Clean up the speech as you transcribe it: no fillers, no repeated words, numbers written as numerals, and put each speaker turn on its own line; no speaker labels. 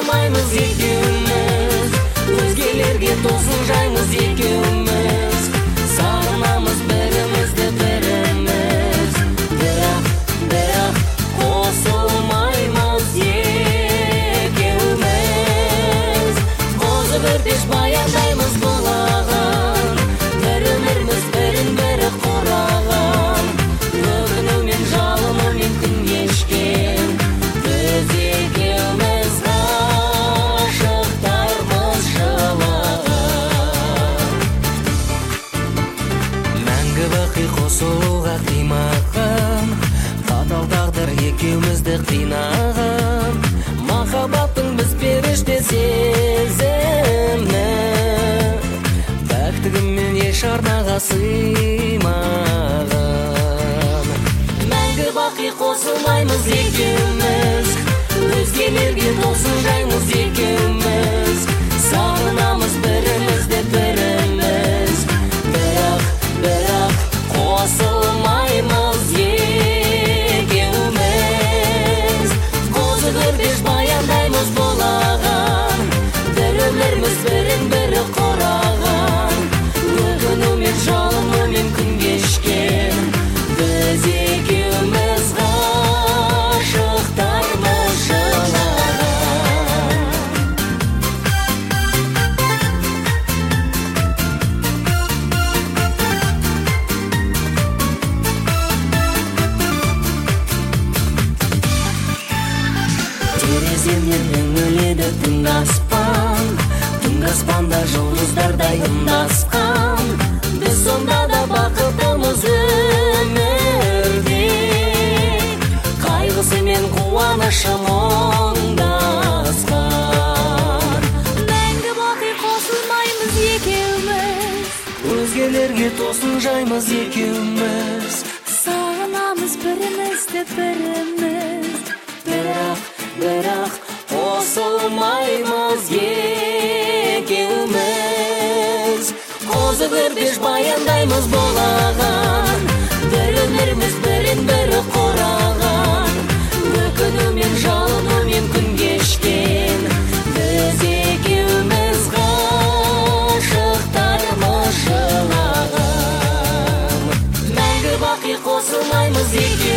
қосылмаймыз екеуміз, өзгелерге тосын жаймыз екеуміз, сағынамыз бірімізді біріміз, бірақ қосылмаймыз екеуміз. Қозы көрпеш баяндаймыз бұлаған, бір-біріміз бірін-бірі қораған, өкінумен жалынумен күн кешкен, біз екеуміз ғашықтармыз жылаған. Мәңгі бақи қосылуға қимаған, қатал тағдыр екеумізді қинаған, махаббаттың біз періште сезімі, пәктігіммен еш арнаға сыймаған. Мәңгі бақи қосылмаймыз екеуміз, өзгелерге тосын жаймыз екеуміз, сағынамыз бірімізді біріміз, бірақ қосылмаймыз екеуміз. Қозы көрпеш баяндаймыз бұлаған, бір-біріміз бірін-бірі қораған, өкінумен жалынумен күн кешкен, біз екеуміз ғашықтармыз жылаған. Тереземнен үңіледі түнгі аспанда жұлдыздардай ымдасқан, біз сонда да бақыттымыз өмірде, қайғысы мен қуанышы мұңдасқан. Мәңгі бақи қосылмаймыз екеуміз, өзгелерге тосын жаймыз екеуміз, сағынамыз бірімізді біріміз, бірақ қосылмаймыз екеуміз. Қозы көрпеш баяндаймыз бұлаған, бір-біріміз бірін-бірі қораған, өкінумен жалынумен күн кешкен, біз екеуміз ғашықтармыз жылаған. Мәңгі бақи қосылмаймыз екеуміз,